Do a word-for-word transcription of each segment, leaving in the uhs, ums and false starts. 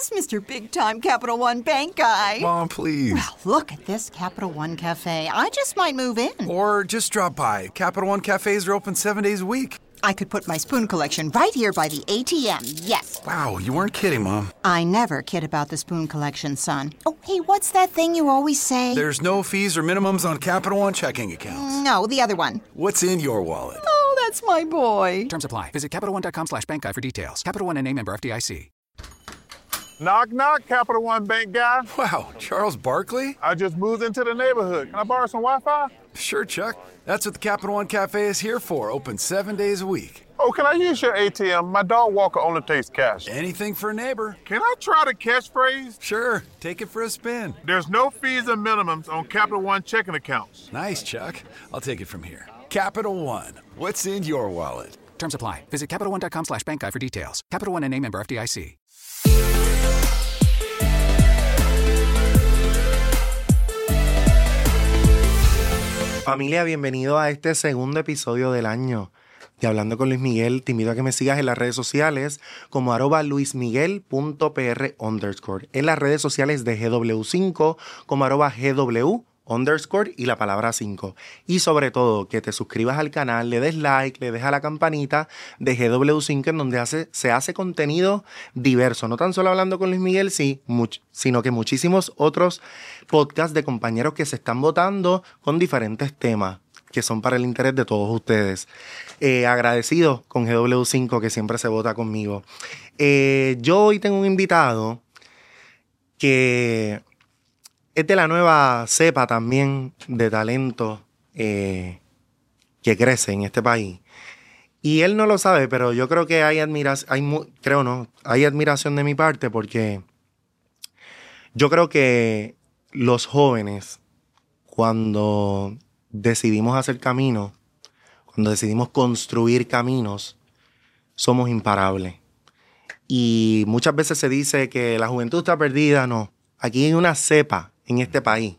is Mister Big Time Capital One Bank guy. Mom, please. Well, look at this Capital One Cafe. I just might move in. Or just drop by. Capital One cafes are open seven days a week. I could put my spoon collection right here by the A T M, yes. Wow, you weren't kidding, Mom. I never kid about the spoon collection, son. Oh, hey, what's that thing you always say? There's no fees or minimums on Capital One checking accounts. No, the other one. What's in your wallet? Oh, that's my boy. Terms apply. Visit CapitalOne.com slash bank guy for details. Capital One N A member F D I C. Knock, knock, Capital One Bank guy. Wow, Charles Barkley? I just moved into the neighborhood. Can I borrow some Wi-Fi? Sure, Chuck. That's what the Capital One Cafe is here for. Open seven days a week. Oh, can I use your A T M? My dog Walker only takes cash. Anything for a neighbor. Can I try the catchphrase? Sure, take it for a spin. There's no fees or minimums on Capital One checking accounts. Nice, Chuck. I'll take it from here. Capital One. What's in your wallet? Terms apply. Visit CapitalOne.com slash bank guy for details. Capital One N A member F D I C. Familia, bienvenido a este segundo episodio del año de Hablando con Luis Miguel. Te invito a que me sigas en las redes sociales como arroba luismiguel.pr underscore. En las redes sociales de G W cinco como arroba GW underscore y la palabra cinco. Y sobre todo, que te suscribas al canal, le des like, le des a la campanita de G W cinco, en donde hace, se hace contenido diverso. No tan solo Hablando con Luis Miguel, sí, much, sino que muchísimos otros podcasts de compañeros que se están votando con diferentes temas que son para el interés de todos ustedes. Eh, agradecido con G W cinco, que siempre se vota conmigo. Eh, yo hoy tengo un invitado que es de la nueva cepa también de talento eh, que crece en este país. Y él no lo sabe, pero yo creo que hay admiración, hay, creo no, hay admiración de mi parte, porque yo creo que los jóvenes, cuando decidimos hacer camino, cuando decidimos construir caminos, somos imparables. Y muchas veces se dice que la juventud está perdida. No, aquí hay una cepa en este país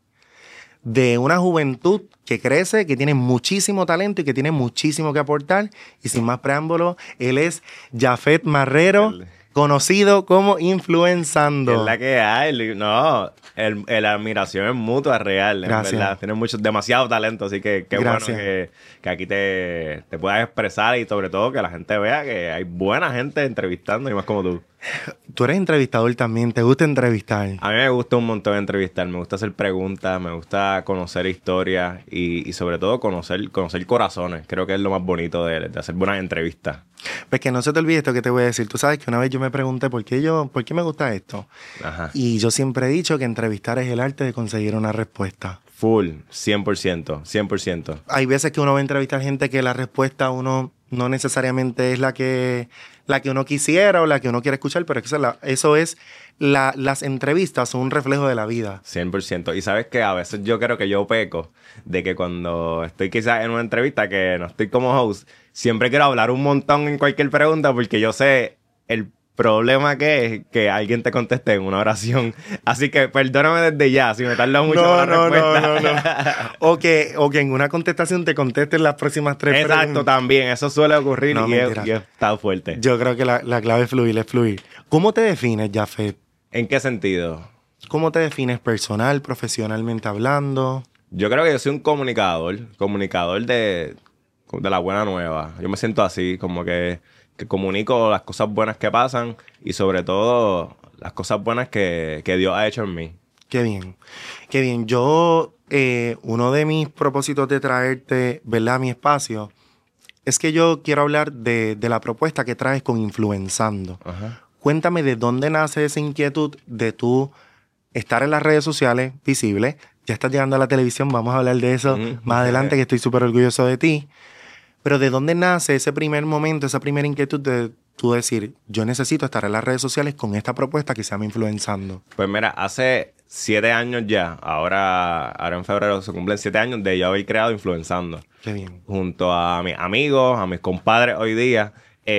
de una juventud que crece, que tiene muchísimo talento y que tiene muchísimo que aportar. Y sin más preámbulo, él es Jafet Marrero, el... conocido como Influenzando. Es la que hay, no, el, el, la admiración es mutua, real, en Gracias. verdad. Tienes mucho, demasiado talento, así que qué Gracias. bueno que, que aquí te, te puedas expresar y sobre todo que la gente vea que hay buena gente entrevistando y más como tú. Tú eres entrevistador también, ¿te gusta entrevistar? A mí me gusta un montón entrevistar, me gusta hacer preguntas, me gusta conocer historias y, y sobre todo conocer, conocer corazones. Creo que es lo más bonito de, de hacer buenas entrevistas. Pues que no se te olvide esto que te voy a decir. Tú sabes que una vez yo me pregunté por qué yo, por qué me gusta esto. Ajá. Y yo siempre he dicho que entrevistar es el arte de conseguir una respuesta. Full, cien por ciento, cien por ciento. Hay veces que uno va a entrevistar gente que la respuesta uno no necesariamente es la que, la que uno quisiera o la que uno quiere escuchar, pero eso es, la, eso es la, las entrevistas son un reflejo de la vida. cien por ciento. Y sabes que a veces yo creo que yo peco de que cuando estoy quizás en una entrevista que no estoy como host, siempre quiero hablar un montón en cualquier pregunta porque yo sé el problema que es que alguien te conteste en una oración. Así que perdóname desde ya si me tarda mucho no, la no, respuesta. no, no, no. O que, o que en una contestación te contesten las próximas tres Exacto, preguntas. también. Eso suele ocurrir No, y he, mentira. y he estado fuerte. Yo creo que la, la clave es fluir, es fluir. ¿Cómo te defines, Jafet? ¿En qué sentido? ¿Cómo te defines personal, profesionalmente hablando? Yo creo que yo soy un comunicador. Comunicador de, de la buena nueva. Yo me siento así, como que... que comunico las cosas buenas que pasan y sobre todo las cosas buenas que, que Dios ha hecho en mí. Qué bien, qué bien. Yo, eh, uno de mis propósitos de traerte, ¿verdad?, a mi espacio, es que yo quiero hablar de, de la propuesta que traes con Influenzando. Ajá. Cuéntame de dónde nace esa inquietud de tú estar en las redes sociales visible. Ya estás llegando a la televisión, vamos a hablar de eso Mm-hmm. más adelante, que estoy súper orgulloso de ti. Pero ¿de dónde nace ese primer momento, esa primera inquietud de tú decir, yo necesito estar en las redes sociales con esta propuesta que se llama Influenzando? Pues mira, hace siete años ya, ahora, ahora en febrero se cumplen siete años de yo haber creado Influenzando. Qué bien. Junto a mis amigos, a mis compadres hoy día,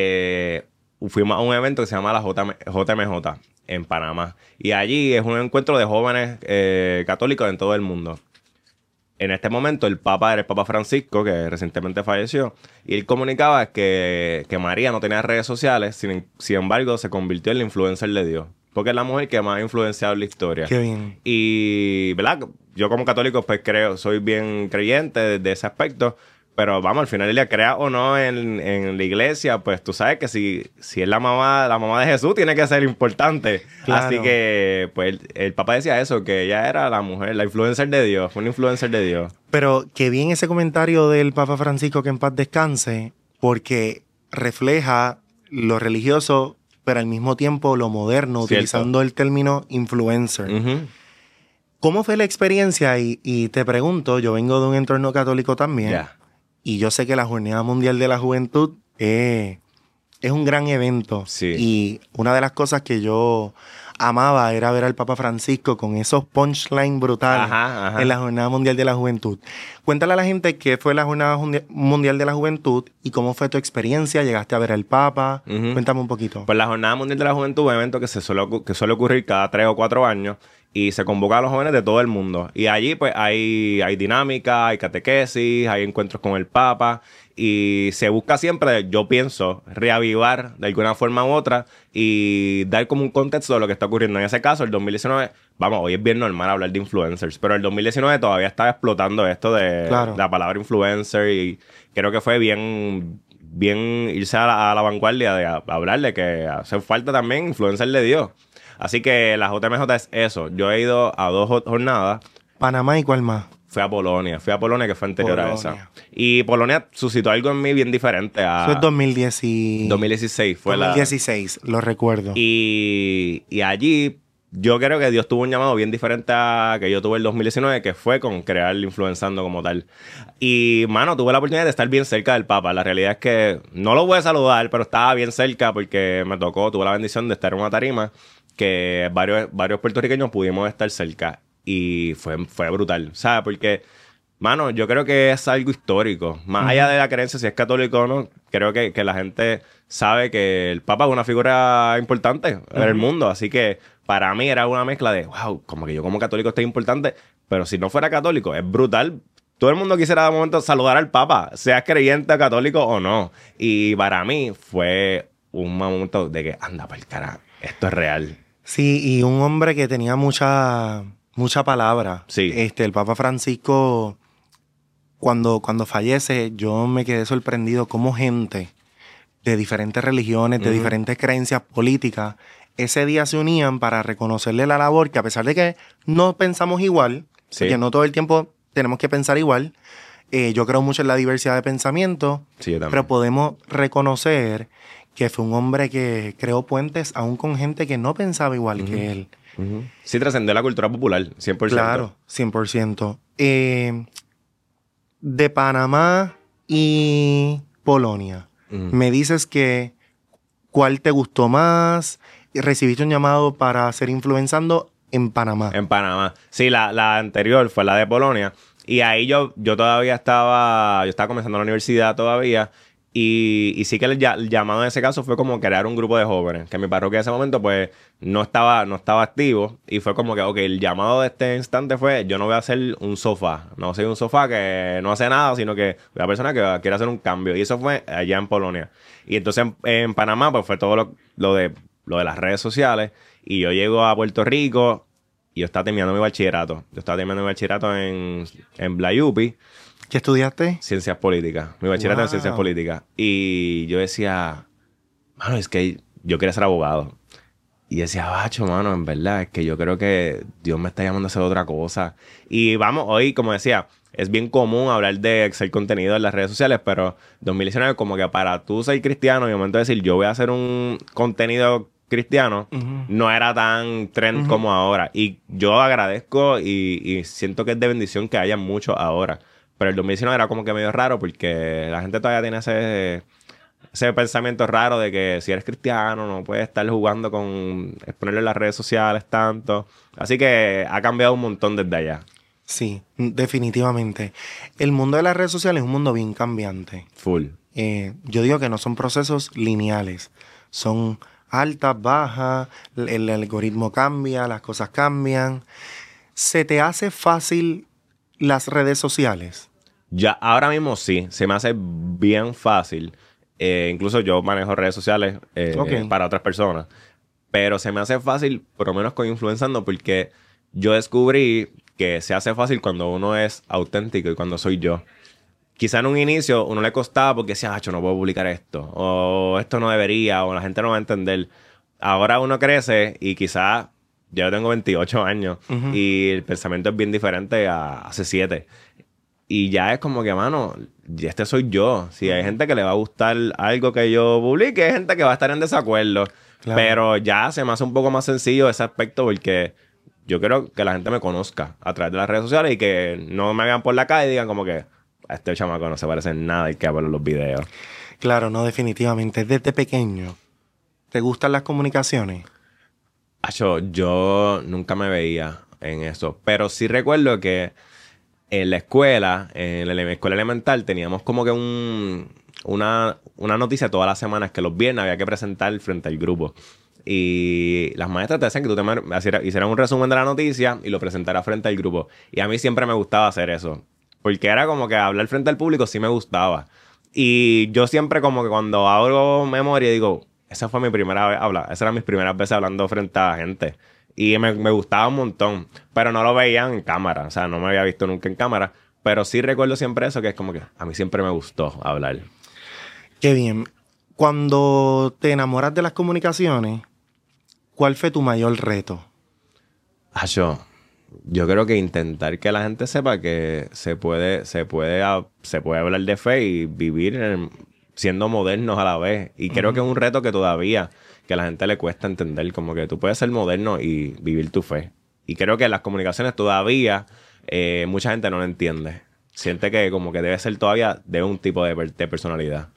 eh, fuimos a un evento que se llama la J M J en Panamá. Y allí es un encuentro de jóvenes eh, católicos en todo el mundo. En este momento el Papa era el Papa Francisco, que recientemente falleció, y él comunicaba que, que María no tenía redes sociales, sin, sin embargo se convirtió en la influencer de Dios. porque es la mujer que más ha influenciado en la historia. Qué bien. Y, ¿verdad? Yo como católico, pues creo, soy bien creyente de, de ese aspecto. Pero vamos, al final del día, crea o no en, en la iglesia, pues tú sabes que si, si es la mamá, la mamá de Jesús, tiene que ser importante. Claro. Así que, pues, el, el Papa decía eso, que ella era la mujer, la influencer de Dios, fue una influencer de Dios. Pero qué bien ese comentario del Papa Francisco, que en paz descanse, porque refleja lo religioso, pero al mismo tiempo lo moderno, Cierto. utilizando el término influencer. Uh-huh. ¿Cómo fue la experiencia? Y, y te pregunto, yo vengo de un entorno católico también. Yeah. Y yo sé que la Jornada Mundial de la Juventud eh, es un gran evento. Sí. Y una de las cosas que yo amaba era ver al Papa Francisco con esos punchlines brutales Ajá, ajá. en la Jornada Mundial de la Juventud. Cuéntale a la gente qué fue la Jornada Jundi- Mundial de la Juventud y cómo fue tu experiencia. ¿Llegaste a ver al Papa? Ujú. Cuéntame un poquito. Pues la Jornada Mundial de la Juventud es un evento que, se suele, ocu- que suele ocurrir cada tres o cuatro años y se convoca a los jóvenes de todo el mundo. Y allí pues hay, hay dinámica, hay catequesis, hay encuentros con el Papa y se busca siempre, yo pienso, reavivar de alguna forma u otra y dar como un contexto de lo que está ocurriendo. En ese caso, el dos mil diecinueve, vamos, hoy es bien normal hablar de influencers, pero el dos mil diecinueve todavía estaba explotando esto de Claro. la palabra influencer y creo que fue bien... bien irse a la, a la vanguardia de a- hablar de que hace falta también influencer de Dios. Así que la J M J es eso. Yo he ido a dos jo- jornadas. Panamá y cuál más. Fui a Polonia. Fui a Polonia, que fue anterior Polonia. a esa. Y Polonia suscitó algo en mí bien diferente a... Eso es dos mil diez y- dos mil dieciséis fue dos mil la... dieciséis, lo recuerdo. Y, y allí yo creo que Dios tuvo un llamado bien diferente a que yo tuve el dos mil diecinueve, que fue con crear Influenzando como tal. Y, mano, tuve la oportunidad de estar bien cerca del Papa. La realidad es que no lo voy a saludar, pero estaba bien cerca porque me tocó, tuve la bendición de estar en una tarima que varios, varios puertorriqueños pudimos estar cerca. Y fue, fue brutal, ¿sabes? Porque... Mano, yo creo que es algo histórico. Más uh-huh. allá de la creencia, si es católico o no, creo que, que la gente sabe que el Papa es una figura importante uh-huh. en el mundo. Así que para mí era una mezcla de, wow, como que yo como católico estoy importante, pero si no fuera católico, es brutal. Todo el mundo quisiera de momento saludar al Papa, seas creyente, católico o no. Y para mí fue un momento de que, anda pa'l carajo, esto es real. Sí, y un hombre que tenía mucha, mucha palabra. Sí. Este, el Papa Francisco... Cuando, cuando fallece, yo me quedé sorprendido cómo gente de diferentes religiones, de uh-huh. diferentes creencias políticas, ese día se unían para reconocerle la labor que, a pesar de que no pensamos igual, sí. porque no todo el tiempo tenemos que pensar igual, eh, yo creo mucho en la diversidad de pensamiento, sí, pero podemos reconocer que fue un hombre que creó puentes aún con gente que no pensaba igual uh-huh. que él. Uh-huh. Sí, trascendió la cultura popular, cien por ciento. Claro, cien por ciento. Eh... De Panamá y Polonia. Uh-huh. Me dices que ¿cuál te gustó más? Recibiste un llamado para ser Influenzando en Panamá. En Panamá. Sí, la, la anterior fue la de Polonia. Y ahí yo, yo todavía estaba... Yo estaba comenzando la universidad todavía. Y, y sí que el, el llamado en ese caso fue como crear un grupo de jóvenes. Que mi parroquia en ese momento pues no estaba, no estaba activo. Y fue como que, ok, el llamado de este instante fue, yo no voy a hacer un sofá. No soy un sofá que no hace nada, sino que una persona que quiere hacer un cambio. Y eso fue allá en Polonia. Y entonces en, en Panamá pues fue todo lo, lo, de, lo de las redes sociales. Y yo llego a Puerto Rico y yo estaba terminando mi bachillerato. Yo estaba terminando mi bachillerato en, en Blayupi. ¿Qué estudiaste? Ciencias políticas. Mi bachillerato wow. en ciencias políticas. Y yo decía, mano, es que yo quería ser abogado. Y decía, bacho, mano, en verdad, es que yo creo que Dios me está llamando a hacer otra cosa. Y vamos, hoy, como decía, es bien común hablar de hacer contenido en las redes sociales, pero dos mil diecinueve, como que para tú ser cristiano y de momento decir, yo voy a hacer un contenido cristiano, uh-huh. no era tan trend uh-huh. como ahora. Y yo agradezco y, y siento que es de bendición que haya mucho ahora. Pero el dos mil diecinueve era como que medio raro porque la gente todavía tiene ese, ese pensamiento raro de que si eres cristiano no puedes estar jugando con exponerlo en las redes sociales tanto. Así que ha cambiado un montón desde allá. Sí, definitivamente. El mundo de las redes sociales es un mundo bien cambiante. Full. Eh, yo digo que no son procesos lineales. Son altas, bajas, el, el algoritmo cambia, las cosas cambian. ¿Se te hace fácil las redes sociales? Ya, ahora mismo sí, se me hace bien fácil. Eh, incluso yo manejo redes sociales eh, okay. para otras personas. Pero se me hace fácil, por lo menos con Influenzando, porque yo descubrí que se hace fácil cuando uno es auténtico y cuando soy yo. Quizá en un inicio uno le costaba porque decía, ah, yo no puedo publicar esto, o esto no debería, o la gente no va a entender. Ahora uno crece y quizá yo tengo veintiocho años uh-huh. y el pensamiento es bien diferente a hace siete. Y ya es como que, mano, este soy yo. Si hay gente que le va a gustar algo que yo publique, hay gente que va a estar en desacuerdo. Claro. Pero ya se me hace un poco más sencillo ese aspecto porque yo quiero que la gente me conozca a través de las redes sociales y que no me vean por la calle y digan como que a este chamaco no se parece en nada el que habla en los videos. Claro, no, definitivamente. Desde pequeño, ¿te gustan las comunicaciones? Acho, yo nunca me veía en eso. Pero sí recuerdo que en la escuela, en la escuela elemental, teníamos como que un, una, una noticia todas las semanas que los viernes había que presentar frente al grupo. Y las maestras te decían que tú te hicieras un resumen de la noticia y lo presentaras frente al grupo. Y a mí siempre me gustaba hacer eso. Porque era como que hablar frente al público sí me gustaba. Y yo siempre como que cuando abro memoria digo, esa fue mi primera vez hablar. Esas eran mis primeras veces hablando frente a gente. Y me, me gustaba un montón. Pero no lo veía en cámara. O sea, no me había visto nunca en cámara. Pero sí recuerdo siempre eso, que es como que a mí siempre me gustó hablar. Qué bien. Cuando te enamoras de las comunicaciones, ¿cuál fue tu mayor reto? Ah, yo... Yo creo que intentar que la gente sepa que se puede, se puede, se puede hablar de fe y vivir en, siendo modernos a la vez. Y uh-huh. creo que es un reto que todavía que a la gente le cuesta entender. Como que tú puedes ser moderno y vivir tu fe. Y creo que las comunicaciones todavía eh, mucha gente no lo entiende. Siente que como que debe ser todavía de un tipo de, de personalidad.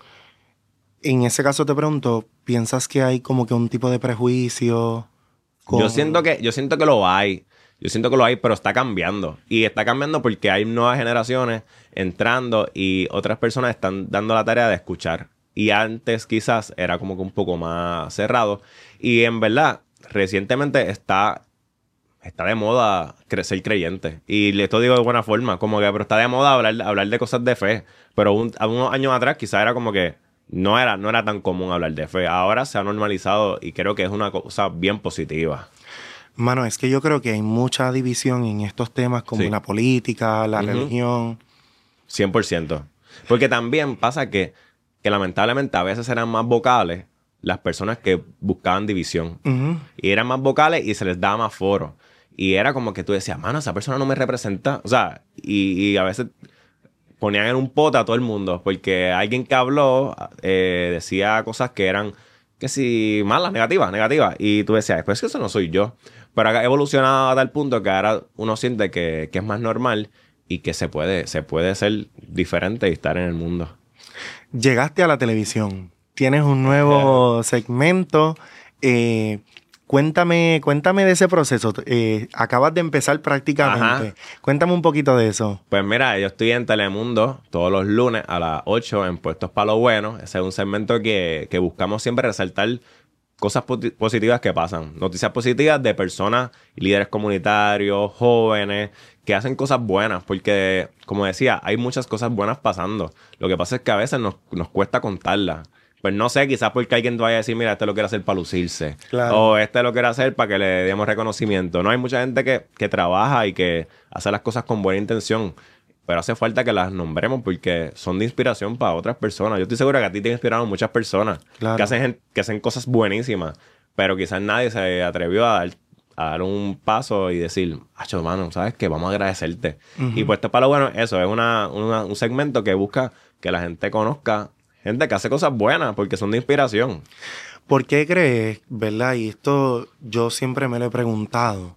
En ese caso te pregunto, ¿piensas que hay como que un tipo de prejuicio? Con... Yo siento que, yo siento que lo hay. Yo siento que lo hay, pero está cambiando. Y está cambiando porque hay nuevas generaciones entrando y otras personas están dando la tarea de escuchar. Y antes quizás era como que un poco más cerrado. Y en verdad, recientemente está, está de moda ser creyente. Y esto digo de buena forma, como que pero está de moda hablar, hablar de cosas de fe. Pero un, unos años atrás quizás era como que no era, no era tan común hablar de fe. Ahora se ha normalizado y creo que es una cosa bien positiva. Mano, es que yo creo que hay mucha división en estos temas como sí. la política, la uh-huh. religión. cien por ciento. Porque también pasa que, que lamentablemente a veces eran más vocales las personas que buscaban división. Uh-huh. Y eran más vocales y se les daba más foro. Y era como que tú decías, mano, esa persona no me representa. O sea, y, y a veces ponían en un pote a todo el mundo. Porque alguien que habló eh, decía cosas que eran, que si malas, negativas, negativas. Y tú decías, pues es que eso no soy yo. Pero ha evolucionado a tal punto que ahora uno siente que, que es más normal y que se puede, se puede ser diferente y estar en el mundo. Llegaste a la televisión. Tienes un nuevo segmento. Eh, cuéntame, cuéntame de ese proceso. Eh, acabas de empezar prácticamente. Ajá. Cuéntame un poquito de eso. Pues mira, yo estoy en Telemundo todos los lunes a las ocho en Puestos para lo Bueno. Ese es un segmento que, que buscamos siempre resaltar cosas positivas que pasan. Noticias positivas de personas, líderes comunitarios, jóvenes, que hacen cosas buenas. Porque, como decía, hay muchas cosas buenas pasando. Lo que pasa es que a veces nos, nos cuesta contarlas. Pues no sé, quizás porque alguien te vaya a decir, mira, este lo quiere hacer para lucirse. Claro. O este lo quiere hacer para que le demos reconocimiento. No, hay mucha gente que, que trabaja y que hace las cosas con buena intención. Pero hace falta que las nombremos porque son de inspiración para otras personas. Yo estoy seguro que a ti te inspiraron muchas personas claro. que, hacen, que hacen cosas buenísimas. Pero quizás nadie se atrevió a dar, a dar un paso y decir, acho, mano, ¿sabes qué? Vamos a agradecerte. Uh-huh. Y pues esto para lo bueno, eso es una, una, un segmento que busca que la gente conozca gente que hace cosas buenas porque son de inspiración. ¿Por qué crees, verdad? Y esto yo siempre me lo he preguntado.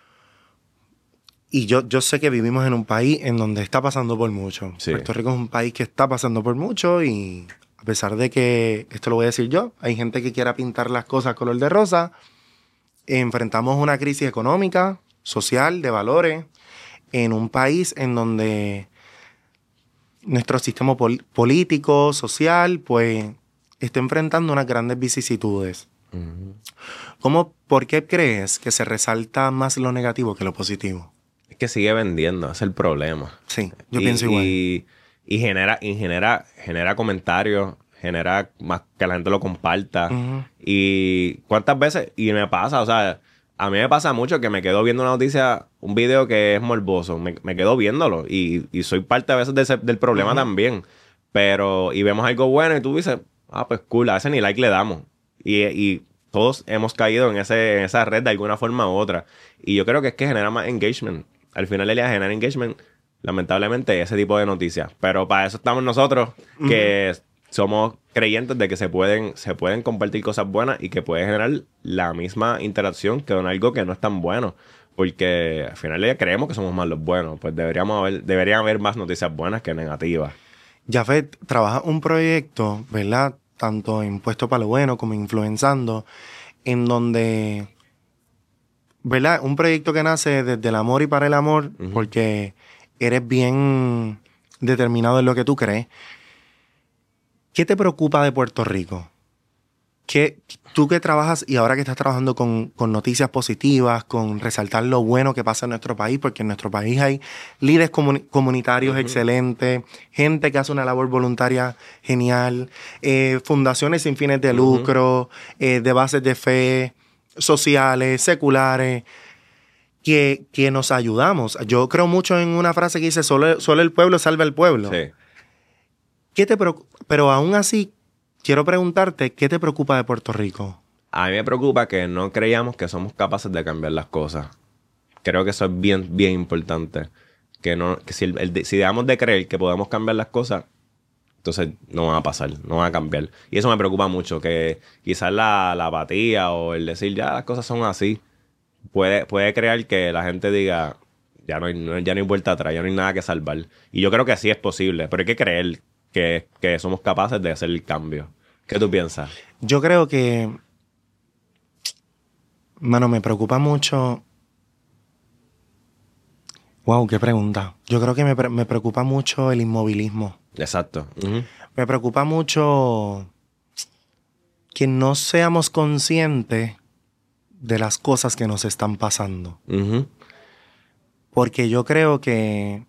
Y yo, yo sé que vivimos en un país en donde está pasando por mucho. Sí. Puerto Rico es un país que está pasando por mucho y a pesar de que, esto lo voy a decir yo, hay gente que quiera pintar las cosas color de rosa, enfrentamos una crisis económica, social, de valores, en un país en donde nuestro sistema pol- político, social, pues está enfrentando unas grandes vicisitudes. Uh-huh. ¿Cómo, por qué crees que se resalta más lo negativo que lo positivo? Es que sigue vendiendo, ese es el problema. Sí, yo y, pienso igual. Y, y genera, y genera, genera comentarios genera más que la gente lo comparta. Ujú. Y cuántas veces, y me pasa, o sea, a mí me pasa mucho que me quedo viendo una noticia, un video que es morboso, me, me quedo viéndolo y, y soy parte a veces de ese- del problema Ujú. también. Pero, y vemos algo bueno y tú dices, ah, pues cool, a ese ni like le damos. Y, y todos hemos caído en, ese, en esa red de alguna forma u otra. Y yo creo que es que genera más engagement. Al final del día genera engagement, lamentablemente, ese tipo de noticias. Pero para eso estamos nosotros, que somos creyentes de que se pueden, se pueden compartir cosas buenas y que puede generar la misma interacción que con algo que no es tan bueno. Porque al final del día creemos que somos más los buenos. Pues deberíamos haber, deberían haber más noticias buenas que negativas. Jafet trabaja un proyecto, ¿verdad? Tanto en Puesto para lo Bueno como Influenzando, en donde, ¿verdad? Un proyecto que nace desde el amor y para el amor, Ujú. porque eres bien determinado en lo que tú crees. ¿Qué te preocupa de Puerto Rico? ¿Qué, tú que trabajas y ahora que estás trabajando con, con noticias positivas, con resaltar lo bueno que pasa en nuestro país, porque en nuestro país hay líderes comuni- comunitarios excelentes, gente que hace una labor voluntaria genial, eh, fundaciones sin fines de lucro, eh, de bases de fe, sociales, seculares, que, que nos ayudamos. Yo creo mucho en una frase que dice, solo, solo el pueblo salva al pueblo. Sí. ¿Qué te preocupa? Pero aún así, quiero preguntarte, ¿qué te preocupa de Puerto Rico? A mí me preocupa que no creíamos que somos capaces de cambiar las cosas. Creo que eso es bien, bien importante. Que, no, que si, el- el- si dejamos de creer que podemos cambiar las cosas, entonces no van a pasar, no van a cambiar. Y eso me preocupa mucho, que quizás la, la apatía o el decir ya las cosas son así, puede, puede crear que la gente diga ya no, hay, no- ya no hay vuelta atrás, ya no hay nada que salvar. Y yo creo que sí es posible, pero hay que creer que, que somos capaces de hacer el cambio. ¿Qué tú piensas? Yo creo que, mano, me preocupa mucho. Wow, qué pregunta. Yo creo que me, pre- me preocupa mucho el inmovilismo. Exacto. Ujú. Me preocupa mucho que no seamos conscientes de las cosas que nos están pasando. Ujú. Porque yo creo que,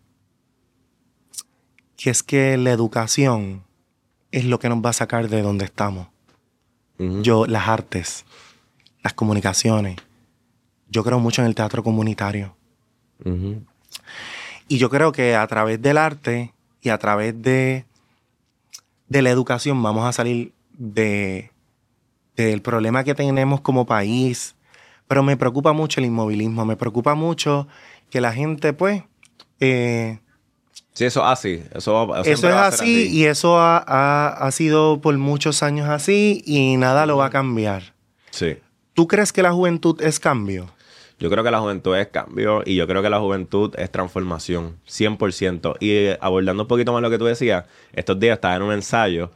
que es que la educación es lo que nos va a sacar de donde estamos. Ujú. Yo, las artes, las comunicaciones. Yo creo mucho en el teatro comunitario. Ujú. Y yo creo que a través del arte y a través de, de la educación vamos a salir de, del problema que tenemos como país. Pero me preocupa mucho el inmovilismo. Me preocupa mucho que la gente, pues... eh, Sí, eso es así. Eso, eso siempre es va a ser así, y eso ha, ha- ha sido por muchos años así y nada lo va a cambiar. Sí. ¿Tú crees que la juventud es cambio? Yo creo que la juventud es cambio y yo creo que la juventud es transformación, cien por ciento. Y eh, abordando un poquito más lo que tú decías, estos días estaba en un ensayo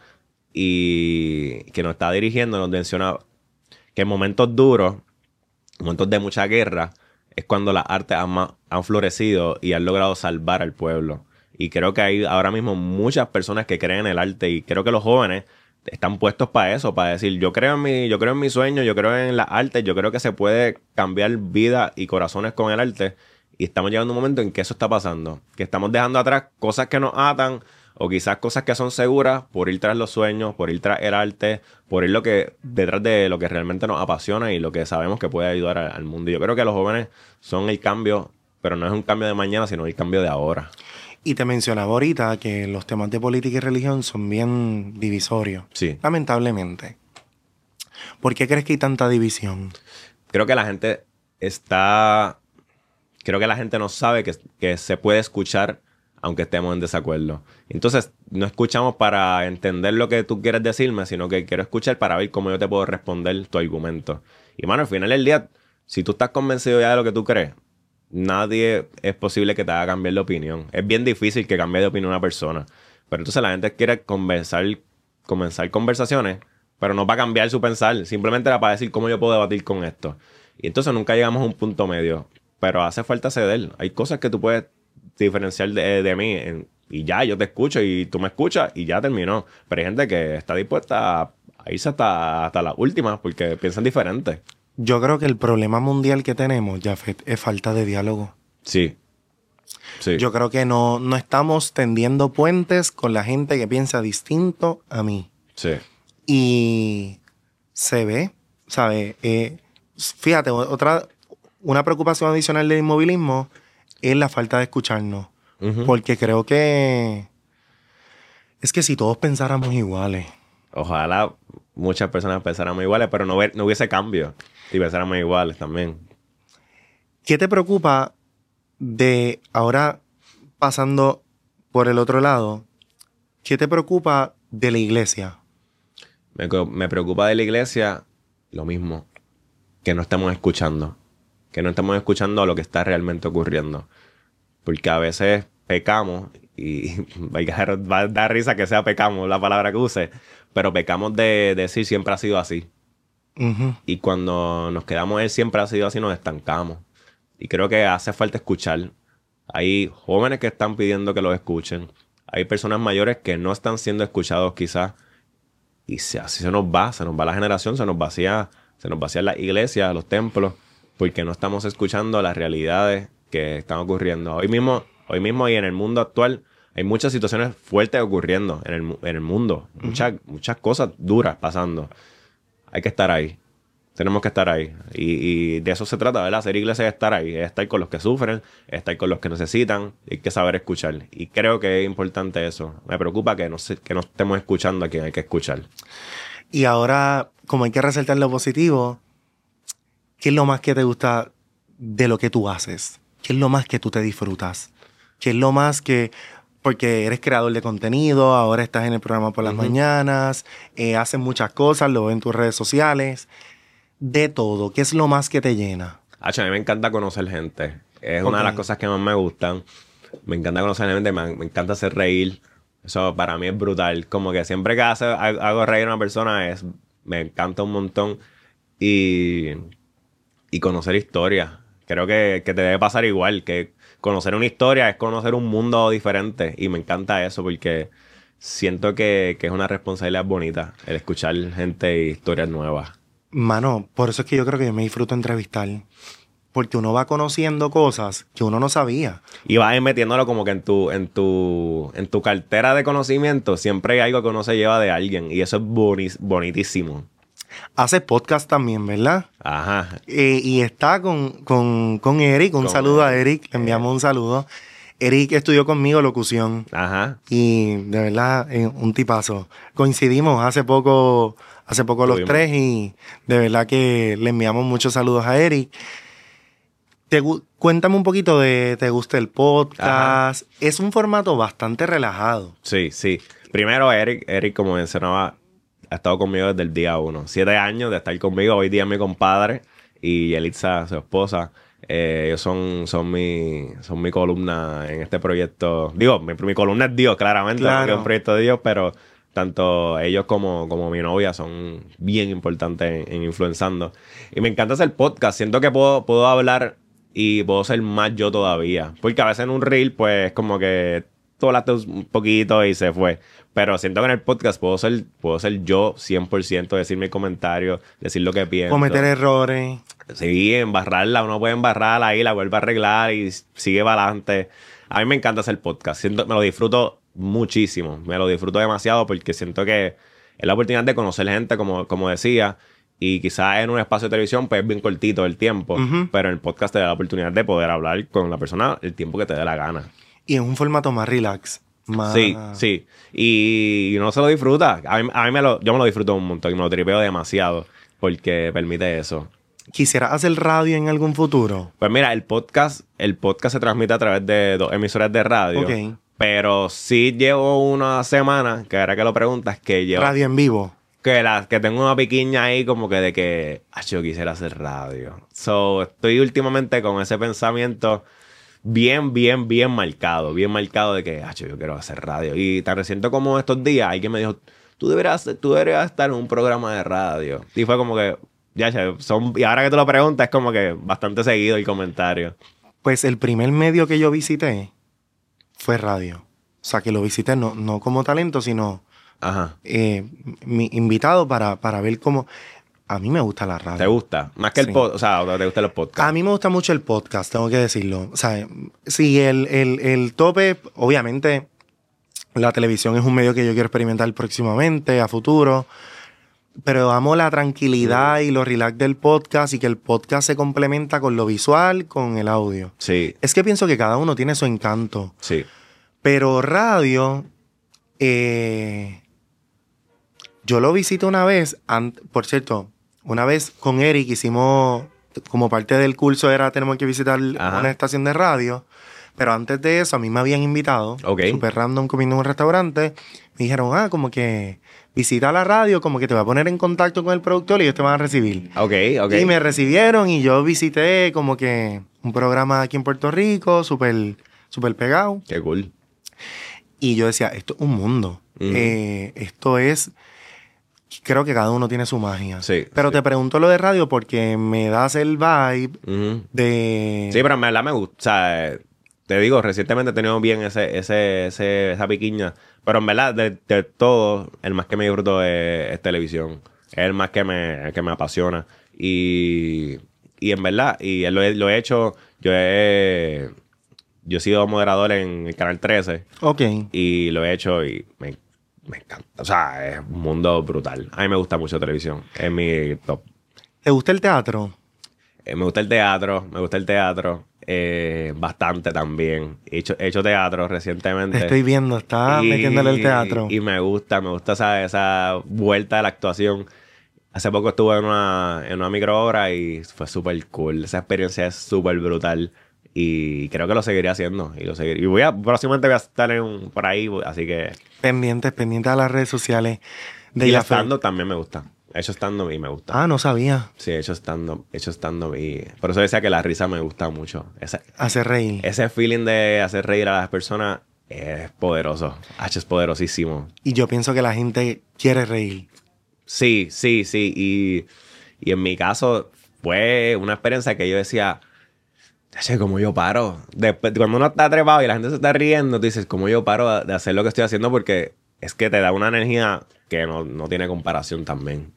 y que nos está dirigiendo, nos menciona que en momentos duros, momentos de mucha guerra, es cuando las artes han, ma- han florecido y han logrado salvar al pueblo. Y creo que hay ahora mismo muchas personas que creen en el arte y creo que los jóvenes están puestos para eso, para decir, yo creo en mi, yo creo en mi sueño, yo creo en las artes, yo creo que se puede cambiar vida y corazones con el arte. Y estamos llegando a un momento en que eso está pasando, que estamos dejando atrás cosas que nos atan o quizás cosas que son seguras por ir tras los sueños, por ir tras el arte, por ir lo que, detrás de lo que realmente nos apasiona y lo que sabemos que puede ayudar al, al mundo. Y yo creo que los jóvenes son el cambio, pero no es un cambio de mañana, sino el cambio de ahora. Y te mencionaba ahorita que los temas de política y religión son bien divisorios. Sí. Lamentablemente. ¿Por qué crees que hay tanta división? Creo que la gente está... Creo que la gente no sabe que, que se puede escuchar aunque estemos en desacuerdo. Entonces, no escuchamos para entender lo que tú quieres decirme, sino que quiero escuchar para ver cómo yo te puedo responder tu argumento. Y, mano, al final del día, si tú estás convencido ya de lo que tú crees, nadie es posible que te haga cambiar de opinión. Es bien difícil que cambie de opinión una persona. Pero entonces la gente quiere conversar, comenzar conversaciones, pero no para cambiar su pensar. Simplemente era para decir cómo yo puedo debatir con esto. Y entonces nunca llegamos a un punto medio. Pero hace falta ceder. Hay cosas que tú puedes diferenciar de, de mí. En, y ya, yo te escucho y tú me escuchas y ya terminó. Pero hay gente que está dispuesta a, a irse hasta, hasta las últimas porque piensan diferente. Yo creo que el problema mundial que tenemos, Jafet, es falta de diálogo. Sí. Sí. Yo creo que no, no estamos tendiendo puentes con la gente que piensa distinto a mí. Sí. Y se ve, ¿sabes? Eh, fíjate, otra, una preocupación adicional del inmovilismo es la falta de escucharnos. Uh-huh. Porque creo que es que si todos pensáramos iguales. Ojalá muchas personas pensáramos iguales, pero no, no hubiese cambio si pensáramos iguales también. ¿Qué te preocupa de ahora pasando por el otro lado? ¿Qué te preocupa de la iglesia? Me, me preocupa de la iglesia lo mismo, que no estamos escuchando, que no estamos escuchando lo que está realmente ocurriendo. Porque a veces pecamos, y va a dar risa que sea pecamos, la palabra que use, pero pecamos de, de decir siempre ha sido así. Uh-huh. Y cuando nos quedamos él siempre ha sido así, nos estancamos. Y creo que hace falta escuchar. Hay jóvenes que están pidiendo que los escuchen. Hay personas mayores que no están siendo escuchados quizás. Y se, así se nos va, se nos va la generación, se nos vacía, se nos vacían las iglesias, los templos, porque no estamos escuchando las realidades que están ocurriendo. Hoy mismo, hoy mismo y en el mundo actual hay muchas situaciones fuertes ocurriendo en el, en el mundo. Uh-huh. Muchas, muchas cosas duras pasando. Hay que estar ahí. Tenemos que estar ahí. Y, y de eso se trata, ¿verdad? Ser iglesia es estar ahí. Es estar con los que sufren, es estar con los que necesitan. Hay que saber escuchar. Y creo que es importante eso. Me preocupa que no, se, que no estemos escuchando a quien hay que escuchar. Y ahora, como hay que resaltar lo positivo, ¿qué es lo más que te gusta de lo que tú haces? ¿Qué es lo más que tú te disfrutas? ¿Qué es lo más que... Porque eres creador de contenido, ahora estás en el programa por las uh-huh. mañanas, eh, haces muchas cosas, lo ves en tus redes sociales. De todo, ¿qué es lo más que te llena? Acho, a mí me encanta conocer gente. Es okay. una de las cosas que más me gustan. Me encanta conocer gente, me, me encanta hacer reír. Eso para mí es brutal. Como que siempre que hace, hago reír a una persona, es, me encanta un montón. Y, y conocer historias. Creo que, que te debe pasar igual, que conocer una historia es conocer un mundo diferente. Y me encanta eso porque siento que, que es una responsabilidad bonita el escuchar gente y historias nuevas. Mano, por eso es que yo creo que yo me disfruto entrevistar. Porque uno va conociendo cosas que uno no sabía. Y vas ir metiéndolo como que en tu, en tu, en tu cartera de conocimiento siempre hay algo que uno se lleva de alguien. Y eso es boni- bonitísimo. Hace podcast también, ¿verdad? Ajá. Eh, y está con, con, con Eric. Un con saludo Eric. a Eric. Le enviamos eh. un saludo. Eric estudió conmigo locución. Ajá. Y de verdad, eh, un tipazo. Coincidimos hace poco... Hace poco los tres y de verdad que le enviamos muchos saludos a Eric. Te, cuéntame un poquito de ¿te gusta el podcast? Ajá. Es un formato bastante relajado. Sí, sí. Primero Eric, Eric como mencionaba, ha estado conmigo desde el día uno. Siete años de estar conmigo. Hoy día es mi compadre y Elitza, su esposa. Eh, ellos son, son, mi, son mi columna en este proyecto. Digo, mi, mi columna es Dios, claramente. Claro. Porque es un proyecto de Dios, pero... Tanto ellos como, como mi novia son bien importantes en, en influenciando. Y me encanta hacer podcast. Siento que puedo, puedo hablar y puedo ser más yo todavía. Porque a veces en un reel, pues, como que tú hablaste un poquito y se fue. Pero siento que en el podcast puedo ser, puedo ser yo cien por ciento, decir mis comentarios, decir lo que pienso. Cometer errores. Sí, embarrarla. Uno puede embarrarla ahí, la vuelve a arreglar y sigue para adelante. A mí me encanta hacer podcast. Siento, me lo disfruto muchísimo, me lo disfruto demasiado porque siento que es la oportunidad de conocer gente, como, como decía, y quizás en un espacio de televisión pues es bien cortito el tiempo, uh-huh. pero en el podcast te da la oportunidad de poder hablar con la persona el tiempo que te dé la gana. Y es un formato más relax. Más... Sí, sí. Y uno se lo disfruta. A mí, a mí me lo, yo me lo disfruto un montón y me lo tripeo demasiado porque permite eso. ¿Quisieras hacer radio en algún futuro? Pues mira, el podcast, el podcast se transmite a través de dos emisoras de radio. Ok. Pero sí llevo una semana, que ahora que lo preguntas, que llevo... Radio en vivo. Que, la, que tengo una piquiña ahí como que de que... Ah, yo quisiera hacer radio. So, estoy últimamente con ese pensamiento bien, bien, bien marcado. Bien marcado de que... Ah, yo quiero hacer radio. Y tan reciente como estos días, alguien me dijo... Tú deberías, tú deberías estar en un programa de radio. Y fue como que... Ya, son, y ahora que tú lo preguntas, es como que bastante seguido el comentario. Pues el primer medio que yo visité... fue radio. O sea, que lo visité no, no como talento, sino Ajá. Eh, mi invitado para, para ver cómo... A mí me gusta la radio. ¿Te gusta? Más que sí. el podcast. O sea, ¿te gustan los podcasts? A mí me gusta mucho el podcast, tengo que decirlo. O sea, sí, el, el, el tope, obviamente, La televisión es un medio que yo quiero experimentar próximamente, a futuro. Pero amo la tranquilidad y lo relax del podcast y que el podcast se complementa con lo visual, con el audio. Sí. Es que pienso que cada uno tiene su encanto. Sí. Pero radio, eh, yo lo visité una vez, an- por cierto, una vez con Eric hicimos, como parte del curso era tenemos que visitar Ajá. una estación de radio, pero antes de eso a mí me habían invitado, Ok. súper random comiendo en un restaurante, me dijeron, ah, como que visita la radio, como que te va a poner en contacto con el productor y ellos te van a recibir. Ok, ok. Y me recibieron y yo visité como que un programa aquí en Puerto Rico, súper, súper pegado. Qué cool. Y yo decía, esto es un mundo. Ujú. Eh, esto es... Creo que cada uno tiene su magia. Sí, Pero sí. te pregunto lo de radio porque me das el vibe Ujú. de... Sí, pero en verdad me gusta. O sea, eh, te digo, recientemente he tenido bien ese, ese, ese, esa piquiña. Pero en verdad, de, de todo, el más que me disfruto es, es televisión. Es el más que me, que me apasiona. Y, y en verdad, y lo he, lo he hecho, yo he, yo he sido moderador en el Canal trece. Ok. Y lo he hecho y me, me encanta. O sea, es un mundo brutal. A mí me gusta mucho televisión. Es mi top. ¿Te gusta el teatro? Eh, me gusta el teatro, me gusta el teatro. Eh, bastante también. He hecho, he hecho teatro recientemente. Te estoy viendo, estás Y- metiéndole el teatro. Y me gusta, me gusta esa, esa vuelta de la actuación. Hace poco estuve en una, en una microobra y fue súper cool. Esa experiencia es súper brutal. Y creo que lo seguiré haciendo. Y lo seguiré. Y voy a, próximamente voy a estar en un- por ahí. Así que. Pendientes, pendientes a las redes sociales de Y el Jafet. stand-up también me gusta. He hecho stand-up y me gusta. Ah, no sabía. Sí, he hecho stand-up. He hecho stand-up y... Por eso decía que la risa me gusta mucho. Ese, Hace reír. ese feeling de hacer reír a las personas es poderoso. H es poderosísimo. Y yo pienso que la gente quiere reír. Sí, sí, sí. Y, y en mi caso fue una experiencia que yo decía... Che, ¿cómo yo paro? Después, cuando uno está trepado y la gente se está riendo, tú dices, ¿cómo yo paro de hacer lo que estoy haciendo? Porque es que te da una energía que no, no tiene comparación también.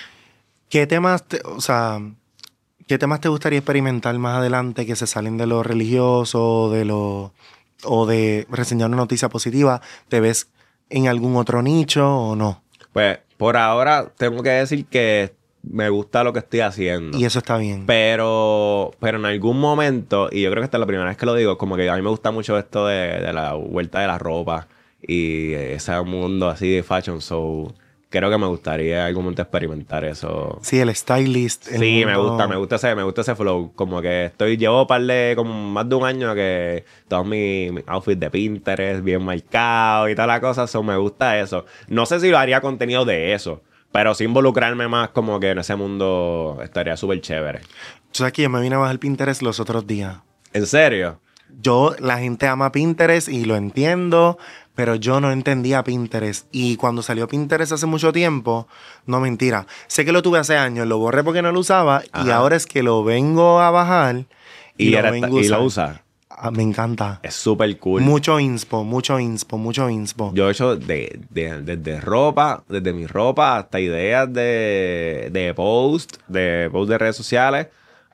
¿Qué temas, te- o sea, qué temas te gustaría experimentar más adelante que se salen de lo religioso, de lo o de reseñar una noticia positiva? ¿Te ves en algún otro nicho o no? Pues por ahora tengo que decir que me gusta lo que estoy haciendo. Y eso está bien. Pero, pero en algún momento, y yo creo que esta es la primera vez que lo digo, como que a mí me gusta mucho esto de, de la vuelta de la ropa y ese mundo así de fashion. So, creo que me gustaría en algún momento experimentar eso. Sí, el stylist. el Sí, me mundo- gusta, me gusta ese, me gusta ese flow. Como que estoy, llevo par de, como más de un año que todos mis, mis outfits de Pinterest bien marcados y toda la cosa. So, me gusta eso. No sé si lo haría contenido de eso, pero sí involucrarme más como que en ese mundo estaría súper chévere. Tú sabes que yo me vine a bajar Pinterest los otros días. ¿En serio? Yo, la gente ama Pinterest y lo entiendo, pero yo no entendía Pinterest. Y cuando salió Pinterest hace mucho tiempo, no mentira. Sé que lo tuve hace años, lo borré porque no lo usaba y Ajá. ahora es que lo vengo a bajar y, Y, lo, era- vengo a y lo usar. usa. Ah, me encanta. Es súper cool. Mucho inspo, mucho inspo, mucho inspo. Yo he hecho de, de- desde ropa, desde mi ropa hasta ideas de, de post, de post de redes sociales,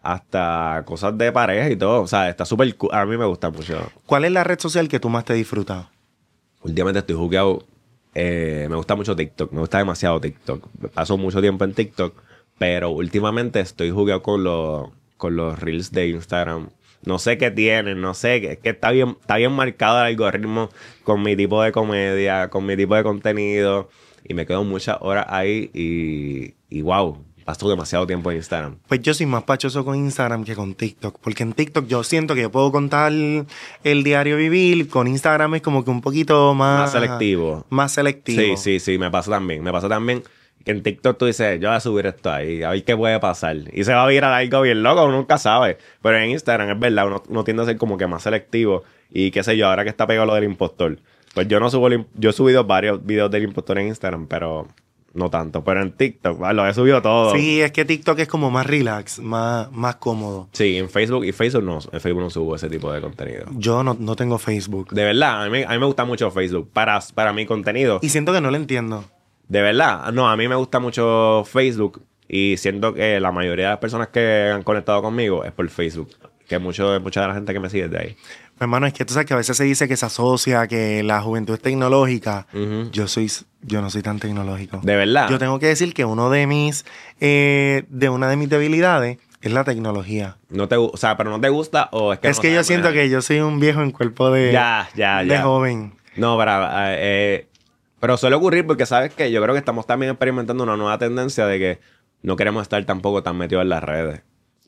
hasta cosas de pareja y todo. O sea, está súper cool. A mí me gusta mucho. ¿Cuál es la red social que tú más te disfrutas? Últimamente estoy jugueado. Eh, me gusta mucho TikTok. Me gusta demasiado TikTok. Paso mucho tiempo en TikTok. Pero últimamente estoy jugueado con los, con los reels de Instagram. No sé qué tienen, no sé. Es que está bien, está bien marcado el algoritmo con mi tipo de comedia, con mi tipo de contenido. Y me quedo muchas horas ahí y, y wow, paso demasiado tiempo en Instagram. Pues yo soy más pachoso con Instagram que con TikTok. Porque en TikTok yo siento que yo puedo contar el diario vivir. Con Instagram es como que un poquito más... Más selectivo. Más selectivo. Sí, sí, sí, me pasa también. Me pasa también que en TikTok tú dices, yo voy a subir esto ahí, a ver qué puede pasar. Y se va a virar algo bien loco, uno nunca sabe. Pero en Instagram es verdad, uno, uno tiende a ser como que más selectivo. Y qué sé yo, ahora que está pegado lo del impostor. Pues yo no subo, el, im- yo he subido varios videos del impostor en Instagram, pero no tanto. Pero en TikTok, ah, lo he subido todo. Sí, es que TikTok es como más relax, más, más cómodo. Sí, en Facebook, y Facebook no, en Facebook no subo ese tipo de contenido. Yo no, no tengo Facebook. De verdad, a mí, a mí me gusta mucho Facebook para, para mi contenido. Y siento que no lo entiendo. De verdad, no, a mí me gusta mucho Facebook y siento que la mayoría de las personas que han conectado conmigo es por Facebook. que mucho, mucha de la gente que me sigue es de ahí. Hermano, es que tú sabes que a veces se dice que se asocia, que la juventud es tecnológica. Uh-huh. Yo soy, yo no soy tan tecnológico. ¿De verdad? Yo tengo que decir que uno de mis, eh, de una de mis debilidades es la tecnología. No te, o sea, pero no te gusta o es que es no que yo sabes siento manejar? que yo soy un viejo en cuerpo de, Ya, ya, de ya. joven. No, pero, eh, eh, pero suele ocurrir porque sabes que yo creo que estamos también experimentando una nueva tendencia de que no queremos estar tampoco tan metidos en las redes.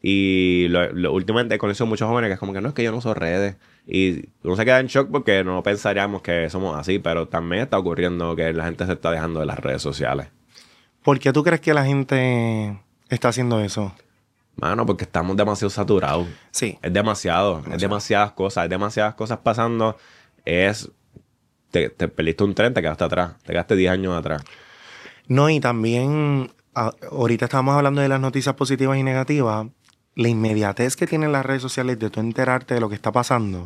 Y lo, lo, últimamente he conocido muchos jóvenes que es como que no, es que yo no uso redes. Y uno se queda en shock porque no pensaríamos que somos así, pero también está ocurriendo que la gente se está dejando de las redes sociales. ¿Por qué tú crees que la gente está haciendo eso? Mano, porque estamos demasiado saturados. Sí. Es demasiado, Demasiado. es demasiadas cosas, hay demasiadas cosas pasando. Es, te, te perdiste un tren, te quedaste atrás, te quedaste diez años atrás. No, y también, a- ahorita estábamos hablando de las noticias positivas y negativas. La inmediatez que tienen las redes sociales de tú enterarte de lo que está pasando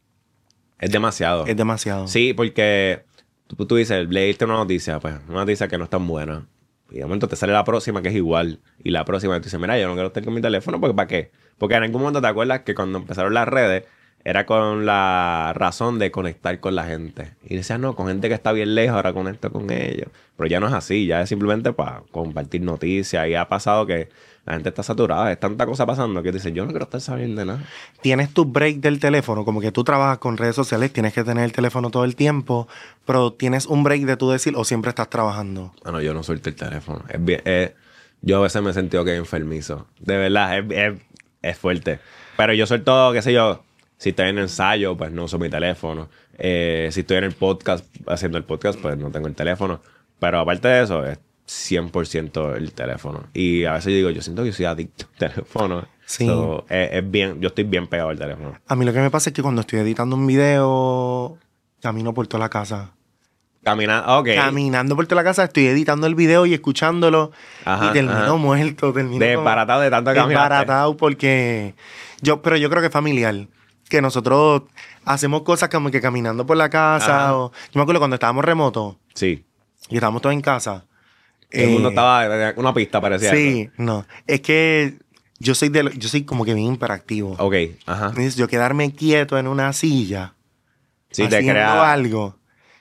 Es demasiado. es demasiado. Sí, porque tú, tú dices, leíste una noticia, pues, una noticia que no es tan buena. Y de momento te sale la próxima que es igual. Y la próxima tú dices, mira, yo no quiero estar con mi teléfono porque ¿para qué? Porque en algún momento te acuerdas que cuando empezaron las redes era con la razón de conectar con la gente. Y decías, no, con gente que está bien lejos, ahora conecto con ellos. Pero ya no es así, ya es simplemente para compartir noticias. Y ha pasado que la gente está saturada, es tanta cosa pasando que dices, yo no quiero estar sabiendo de nada. Tienes tu break del teléfono, como que tú trabajas con redes sociales, tienes que tener el teléfono todo el tiempo, pero tienes un break de tú decir o siempre estás trabajando. Bueno, yo no suelto el teléfono. Es bien, es- yo a veces me he sentido que es enfermizo. De verdad, es, es, es fuerte. Pero yo suelto, qué sé yo, si estoy en ensayo, pues no uso mi teléfono. Eh, si estoy en el podcast, haciendo el podcast, pues no tengo el teléfono. Pero aparte de eso, es cien por ciento el teléfono. Y a veces yo digo, yo siento que yo soy adicto al teléfono. Sí. So, es, es bien, yo estoy bien pegado al teléfono. A mí lo que me pasa es que cuando estoy editando un video, camino por toda la casa. Caminar, ok. Caminando por toda la casa, estoy editando el video y escuchándolo. Ajá, y termino ajá. muerto, termino como- Desbaratado de tanto caminar. desbaratado porque yo, pero yo creo que es familiar. Que nosotros hacemos cosas como que caminando por la casa. Ajá. O, yo me acuerdo cuando estábamos remotos Sí. y estábamos todos en casa. Todo el eh, mundo estaba, una pista parecía. Sí, no. Es que yo soy de lo- yo soy como que bien hiperactivo. Ok, ajá. Entonces, yo quedarme quieto en una silla Sí, te haciendo crea... algo.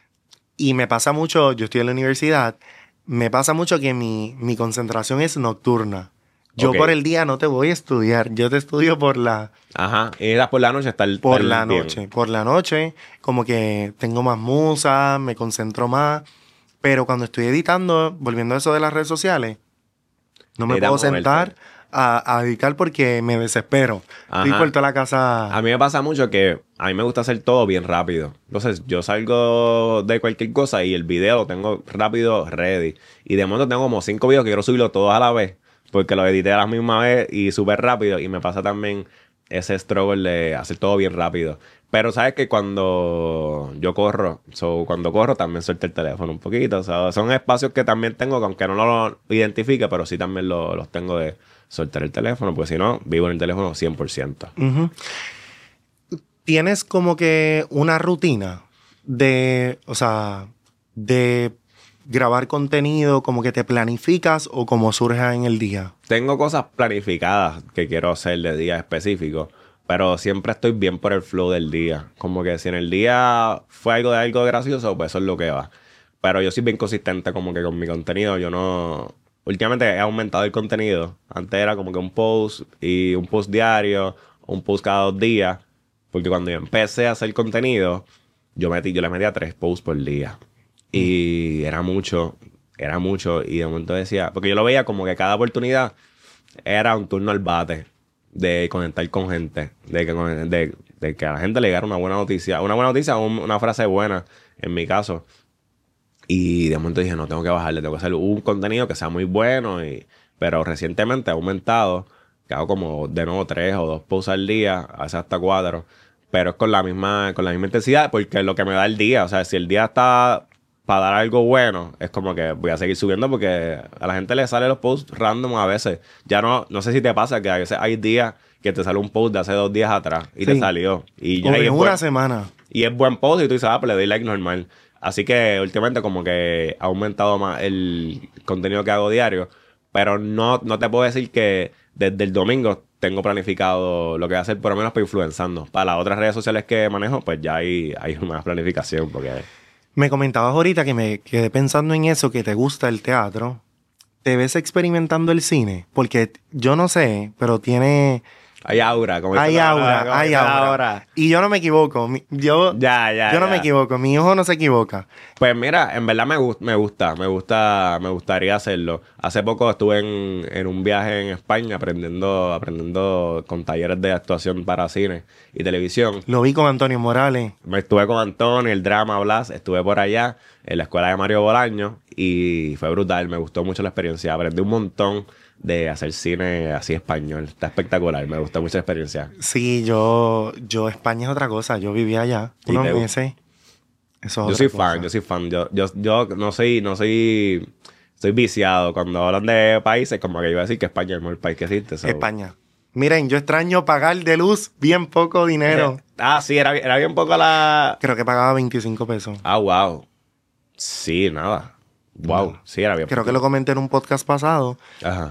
Y me pasa mucho, yo estoy en la universidad, me pasa mucho que mi, mi concentración es nocturna. Yo Ok. por el día no te voy a estudiar, yo te estudio por la, Ajá. Y las por la noche está el por está la el bien. noche. Por la noche, como que tengo más musa, me concentro más. Pero cuando estoy editando, volviendo a eso de las redes sociales, no me puedo Necesitamos sentar moverte. a, a editar porque me desespero. Estoy Ajá. por toda la casa. A mí me pasa mucho que a mí me gusta hacer todo bien rápido. Entonces, yo salgo de cualquier cosa y el video lo tengo rápido, ready. Y de momento tengo como cinco videos que quiero subirlos todos a la vez. Porque los edité a la misma vez y súper rápido. Y me pasa también ese struggle de hacer todo bien rápido. Pero sabes que cuando yo corro, so, cuando corro también suelto el teléfono un poquito. O sea, son espacios que también tengo, que aunque no lo identifique, pero sí también lo- los tengo de soltar el teléfono. Porque si no, vivo en el teléfono cien por ciento. Ujú. Tienes como que una rutina de, o sea, de grabar contenido, como que te planificas o como surja en el día. Tengo cosas planificadas que quiero hacer de días específicos, pero siempre estoy bien por el flow del día. Como que si en el día fue algo de algo gracioso, pues eso es lo que va. Pero yo soy bien consistente como que con mi contenido. Yo no... Últimamente he aumentado el contenido. Antes era como que un post y un post diario, un post cada dos días. Porque cuando yo empecé a hacer contenido, yo, metí, yo le metía tres posts por día. Y era mucho, era mucho. Y de momento decía, porque yo lo veía como que cada oportunidad era un turno al bate de conectar con gente, de que, con- de, de que a la gente le llegara una buena noticia, una buena noticia o un- una frase buena, en mi caso. Y de momento dije, no, tengo que bajarle, tengo que hacer un contenido que sea muy bueno. Y, pero recientemente ha aumentado, que hago como de nuevo tres o dos posts al día, a veces hasta cuatro. Pero es con la misma, con la misma intensidad, porque es lo que me da el día. O sea, si el día está para dar algo bueno, es como que voy a seguir subiendo porque a la gente le sale los posts random a veces. Ya no, no sé si te pasa que a veces hay días que te sale un post de hace dos días atrás y te Sí. salió. Y O ya y de es una buen- semana. y es buen post y tú dices, ah, pues le doy like normal. Así que últimamente como que ha aumentado más el contenido que hago diario. Pero no, no te puedo decir que desde el domingo tengo planificado lo que voy a hacer, por lo menos para influenciando. Para las otras redes sociales que manejo, pues ya hay, hay más planificación. Porque Me comentabas ahorita que me quedé pensando en eso, que te gusta el teatro. ¿Te ves experimentando el cine? Porque yo no sé, pero tiene... hay aura. Como Hay dice la- aura, como hay dice la aura. Y yo no me equivoco. Mi- Yo, Ya, ya, yo no ya. me equivoco. Mi hijo no se equivoca. Pues mira, en verdad me, gu- me gusta, me gusta, me gustaría hacerlo. Hace poco estuve en, en un viaje en España aprendiendo, aprendiendo con talleres de actuación para cine y televisión. Lo vi con Antonio Morales. Me estuve con Antonio, el drama Blas, estuve por allá en la escuela de Mario Bolaño y fue brutal, me gustó mucho la experiencia, aprendí un montón de hacer cine así español, está espectacular, me gustó mucho la experiencia. Sí, yo, yo España es otra cosa. Yo vivía allá ¿Y unos te- meses. Eso es Yo otra soy cosa. fan, yo soy fan, yo, yo, yo no soy, no soy, soy viciado, cuando hablan de países como que yo voy a decir que España es el mejor país que existe. so. España. Miren, yo extraño pagar de luz bien poco dinero. Ah, sí, era, bien- era bien poco la... Creo que pagaba veinticinco pesos. Ah, wow. Sí, nada. Wow, sí, era bien Creo poco. que lo comenté en un podcast pasado. Ajá.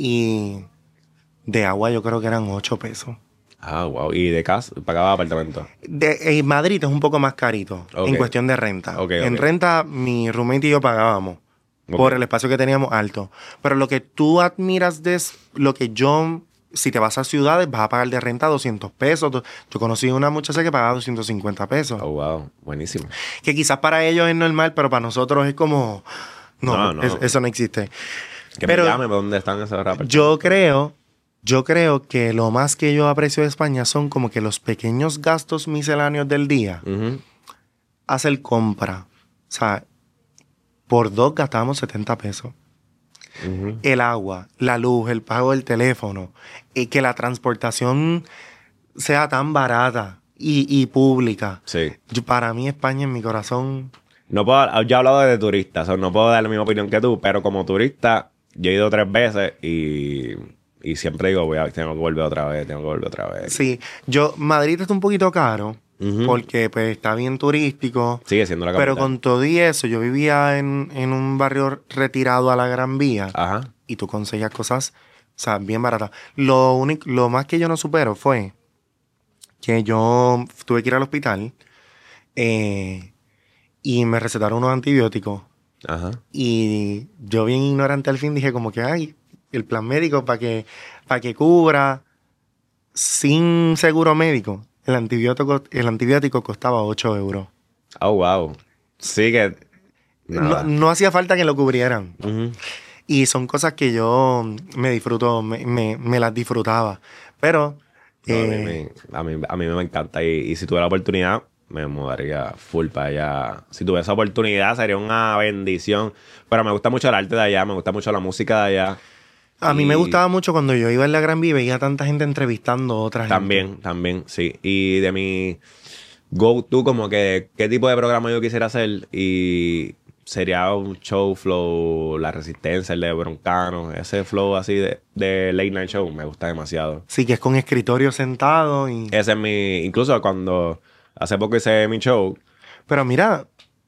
Y de agua yo creo que eran ocho pesos. Ah, wow. ¿Y de casa? ¿Pagaba apartamento? De, en Madrid es un poco más carito Ok. en cuestión de renta. Ok, En ok. renta, mi roommate y yo pagábamos Ok. por el espacio que teníamos alto. Pero lo que tú admiras de es- lo que yo, si te vas a ciudades, vas a pagar de renta doscientos pesos. Yo conocí una muchacha que pagaba doscientos cincuenta pesos. Oh, wow. Buenísimo. Que quizás para ellos es normal, pero para nosotros es como... No, No, no. es- eso no existe. Que Pero me llamen dónde están esos rappers. Yo creo, yo creo que lo más que yo aprecio de España son como que los pequeños gastos misceláneos del día. Ujú. Hacer compra. O sea, por dos gastamos setenta pesos. Ujú. El agua, la luz, el pago del teléfono. Y que la transportación sea tan barata y, y pública. Sí. Yo- para mí España en mi corazón... No puedo, yo he hablado de turista, o sea, no puedo dar la misma opinión que tú, pero como turista, yo he ido tres veces y, y siempre digo, voy a, tengo que volver otra vez, tengo que volver otra vez. Sí, yo... Madrid está un poquito caro. Ujú. Porque pues está bien turístico. Sigue siendo la capital. Pero con todo y eso, yo vivía en, en un barrio retirado a la Gran Vía Ajá. y tú conseguías cosas, o sea, bien baratas. Lo único, lo más que yo no supero fue que yo tuve que ir al hospital eh, y me recetaron unos antibióticos Ajá. y yo bien ignorante al fin dije como que, ay, el plan médico para que, para que cubra sin seguro médico. El antibiótico, el antibiótico costaba ocho euros. Oh, wow. Sí que... No, Nada. no hacía falta que lo cubrieran. Ujú. Y son cosas que yo me disfruto, me, me, me las disfrutaba. Pero... No, a, mí, eh, me- a, mí, a mí me encanta y, y si tuviera la oportunidad me mudaría full para allá. Si tuviera esa oportunidad sería una bendición. Pero me gusta mucho el arte de allá, me gusta mucho la música de allá. a mí y me gustaba mucho cuando yo iba en la Gran Vía y veía tanta gente entrevistando a otra gente. También, también, sí. Y de mi go-to, como que qué tipo de programa yo quisiera hacer y sería un show flow, La Resistencia, el de Broncano, ese flow así de, de late night show me gusta demasiado. Sí, que es con escritorio sentado y... Ese es mi, incluso cuando hace poco hice mi show, Pero mira,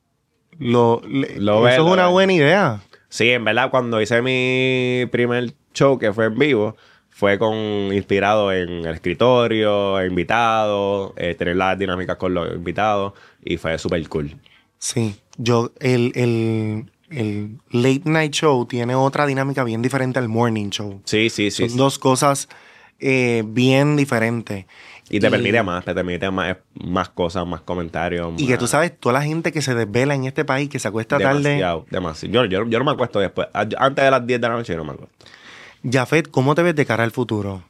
lo, le- Lo eso ves, es lo una ves. buena idea. sí, en verdad, cuando hice mi primer show, que fue en vivo, fue con inspirado en el escritorio, invitados, eh, tener las dinámicas con los invitados, y fue súper cool. Sí, yo, el, el, el late night show tiene otra dinámica bien diferente al morning show. Sí, sí, sí. Son sí. dos cosas eh, bien diferentes. Y te permite más, te permite más, más cosas, más comentarios. Y que más- tú sabes, toda la gente que se desvela en este país, que se acuesta tarde. Demasiado, demasiado. Yo, yo, yo no me acuesto después. A- Antes de las diez de la noche yo no me acuesto. Jafet, ¿cómo te ves de cara al futuro?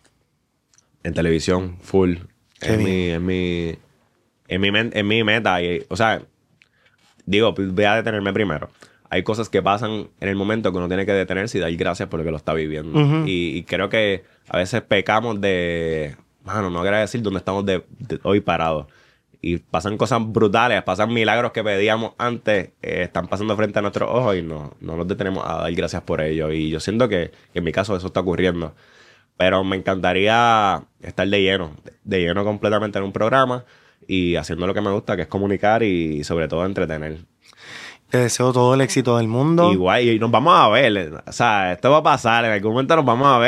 En televisión, full. Qué Es bien. mi, es mi, es mi, men- es mi meta. Y, o sea, digo, voy a detenerme primero. Hay cosas que pasan en el momento que uno tiene que detenerse y dar gracias por lo que lo está viviendo. Ujú. y, y creo que a veces pecamos de, mano, no agradecer dónde estamos de, de hoy parados. Y pasan cosas brutales, pasan milagros que pedíamos antes, eh, están pasando frente a nuestros ojos y no, no nos detenemos a dar gracias por ello. Y yo siento que, que en mi caso eso está ocurriendo. Pero me encantaría estar de lleno, de lleno completamente en un programa y haciendo lo que me gusta, que es comunicar y sobre todo entretener. Te deseo todo el éxito del mundo. Igual, y nos vamos a ver. O sea, esto va a pasar. En algún momento nos vamos a ver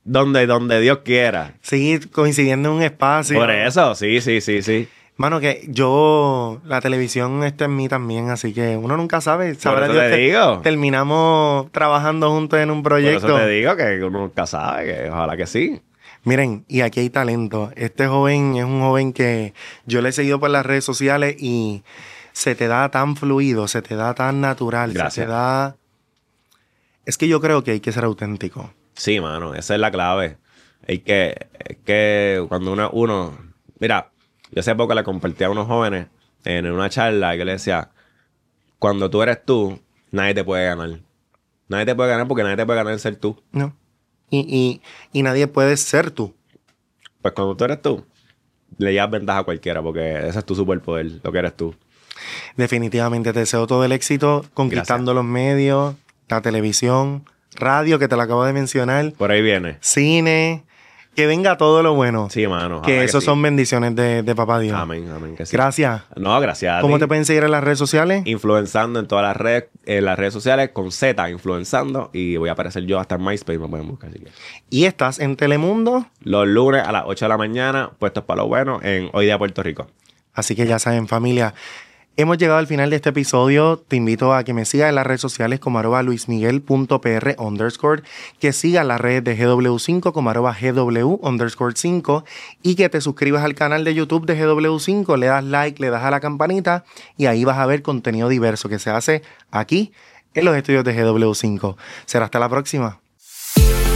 donde, donde Dios quiera. Sí, coincidiendo en un espacio. Por eso, sí, sí, sí, sí. Mano, que yo, la televisión está en mí también, así que uno nunca sabe. Sabrá eso Dios te que digo. terminamos trabajando juntos en un Por proyecto. eso te digo que uno nunca sabe, que ojalá que sí. Miren, y aquí hay talento. Este joven es un joven que yo le he seguido por las redes sociales y se te da tan fluido, se te da tan natural, Gracias. se te da... Es que yo creo que hay que ser auténtico. Sí, mano, esa es la clave. Hay que, es que cuando uno, uno, mira, yo hace poco le compartí a unos jóvenes en una charla que le decía, cuando tú eres tú, nadie te puede ganar. Nadie te puede ganar porque nadie te puede ganar en ser tú. ¿No? Y, y, y nadie puede ser tú. Pues cuando tú eres tú, le llevas ventaja a cualquiera porque ese es tu superpoder, lo que eres tú. Definitivamente te deseo todo el éxito conquistando los medios, la televisión, radio, que te lo acabo de mencionar, Por ahí viene. cine, que venga todo lo bueno. Sí, mano. que ojalá eso sí. son bendiciones de, de Papá Dios. Amén, amén. Que sí. Gracias. No, gracias a ¿Cómo ti. te pueden seguir en las redes sociales? Influenzando en todas las redes, en las redes sociales con Z, influenzando. Y voy a aparecer yo hasta en MySpace, me pueden buscar si quieren. Y estás en Telemundo, Los lunes a las ocho de la mañana, puestos para lo bueno, en Hoy Día Puerto Rico. así que ya saben, familia. Hemos llegado al final de este episodio. Te invito a que me sigas en las redes sociales como arroba luismiguel.pr underscore, que sigas las redes de G W cinco como arroba GW underscore cinco y que te suscribas al canal de YouTube de G W cinco, le das like, le das a la campanita y ahí vas a ver contenido diverso que se hace aquí en los estudios de G W cinco. Será hasta la próxima.